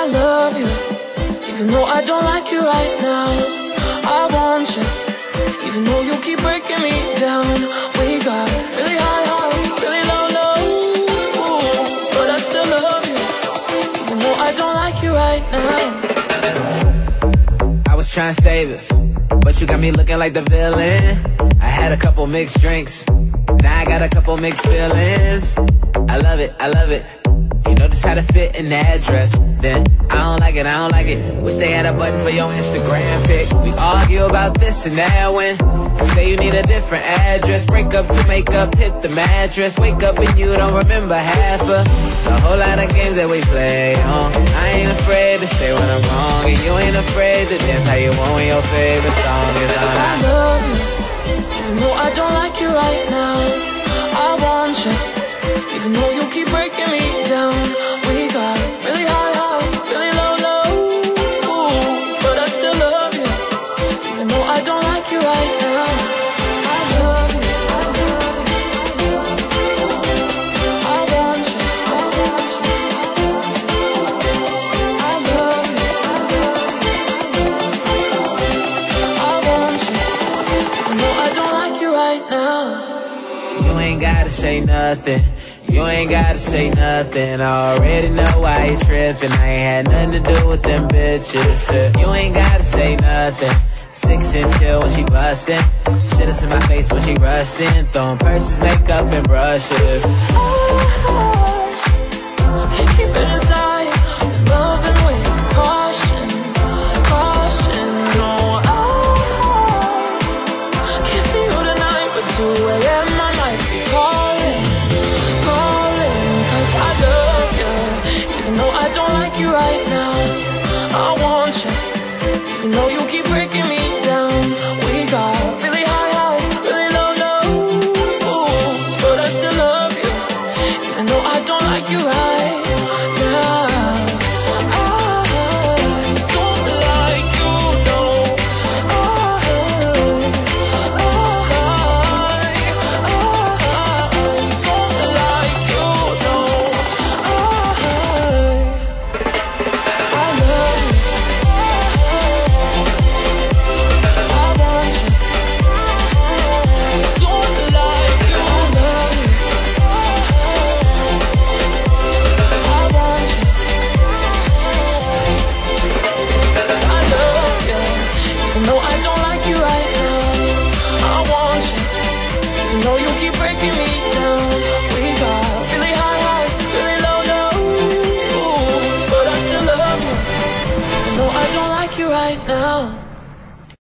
I love you, even though I don't like you right now. I want you, even though you keep breaking me down. We got really high highs, really low lows, but I still love you, even though I don't like you right now. I was trying to save us, but you got me looking like the villain. I had a couple mixed drinks, now I got a couple mixed feelings. I love it, I love it. You know just how to fit in the address. Then I don't like it, I don't like it. Wish they had a button for your Instagram pic. We argue about this and that when you say you need a different address. Break up to make up, hit the mattress. Wake up and you don't remember half of the whole lot of games that we play on. I ain't afraid to say when I'm wrong, and you ain't afraid to dance how you want when your favorite song is on. I love you, even though I don't like you right now. I want you, even though you keep breaking me down. We got really high highs, really low lows, but I still love you, even though I don't like you right now. I love you, I love you, I want you, I want you, I love you, I want you, even though I don't like you right now. You ain't gotta say nothing, you ain't gotta say nothing. I already know why you trippin'. I ain't had nothing to do with them bitches. You ain't gotta say nothing. 6 inch chill when she bustin'. Shit in my face when she rushed in. Throwing purses, makeup, and brushes. Can't keep it inside. Loving with caution, caution. No, I can't see you tonight, but 2 a.m. I might be calling, calling. 'Cause I love you, even though I don't like you right now. I want you, even though you keep breaking me down. We got really high highs, really low lows, but I still love you, even though I don't like you right now. I don't like you, no. I don't like you, no. I love you, I want you. Don't like you, I love you, I want you. I love you, even though I don't like you right now. I want you, even though you keep breaking me down. We got really high highs, really low lows, but I still love you, even though I don't like you right now.